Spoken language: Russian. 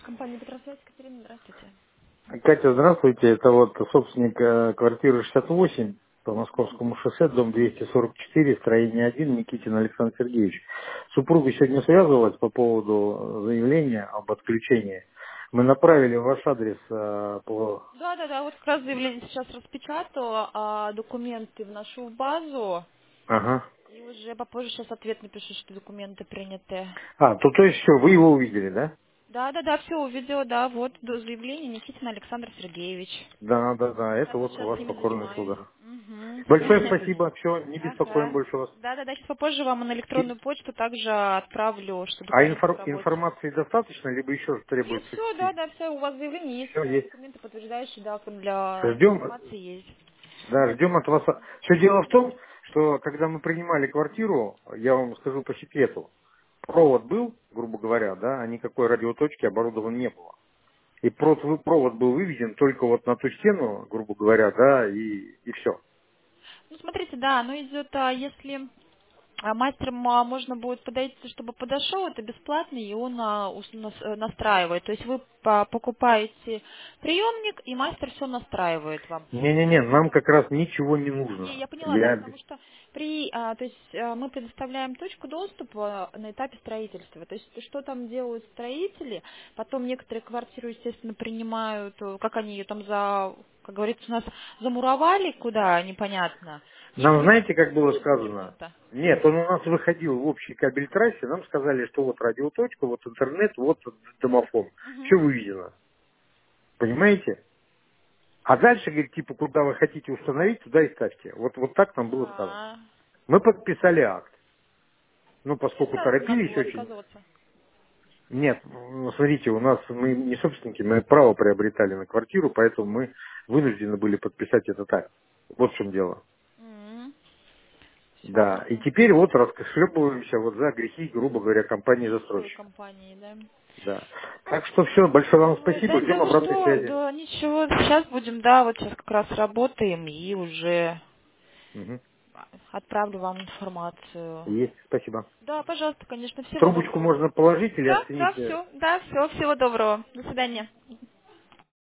Компания Петросвязь, Катерина, здравствуйте. Катя, здравствуйте. Это вот собственник квартиры 68 по Мгм. Московскому шоссе, дом 244, строение 1, Никитин Александр Сергеевич. Супруга сегодня связывалась по поводу заявления об отключении. Мы направили в ваш адрес по... Да, вот как раз заявление сейчас распечатала, документы вношу в базу, Ага. и уже попозже сейчас ответ напишу, что документы приняты. То есть все, вы его увидели, да? Да, все увидела, да, вот заявление Никитина Александр Сергеевич. Да, это Как раз вот сейчас ваш ими покорный занимаюсь. слуга. Угу. Большое спасибо, все, не беспокоим Ага. больше вас. Да, сейчас попозже вам на И- электронную почту также отправлю, что А документы в работе. информации достаточно, либо еще Нет, требуется все, какие-то? все, у вас заявление есть, Все есть. документы подтверждающие, да, для Ждем. информации есть. Да, ждем от вас. Все дело в том, что когда мы принимали квартиру, я вам скажу по секрету, провод был, грубо говоря, да, а никакой радиоточки оборудован не было. И провод был выведен только вот на ту стену, грубо говоря, да, и все. Ну, смотрите, да, оно идет, если мастером можно будет подойти, чтобы подошел, это бесплатно, и он настраивает. То есть вы покупаете приемник, и мастер все настраивает вам. Не-не-не, нам как раз ничего не Не, нужно. я поняла, да, Я... потому что то есть мы предоставляем точку доступа на этапе строительства. То есть что там делают строители, потом некоторые квартиры, естественно, принимают, как они ее там как говорится, у нас замуровали куда, непонятно. Нам Чуть-чуть знаете, как было сказано? интернета. Нет, он у нас выходил в общей кабель трассе, нам сказали, что вот радиоточка, вот интернет, вот домофон. Мгм. Все выведено. Понимаете? А дальше, говорит, типа, куда вы хотите установить, туда и ставьте. Вот так нам было сказано. А, Мы подписали акт. Ну, ну и поскольку сразу надо торопились было очень. отказываться. Нет, ну, смотрите, у нас мы не собственники, мы право приобретали на квартиру, поэтому мы вынуждены были подписать этот акт. Вот в чем дело. Все Да, и поняла. теперь вот раскошелебываемся вот за грехи, грубо говоря, компании Другой застройщика. компании, да. Да. Так что все, большое вам Ой, спасибо, да не ждем за обратной что, связи. да ничего, сейчас будем, да, вот сейчас как раз работаем и уже Мгм. отправлю вам информацию. Есть, спасибо. Да, пожалуйста, конечно, всего Трубочку доброго. можно положить или Да, оценить? все, всего доброго. До свидания.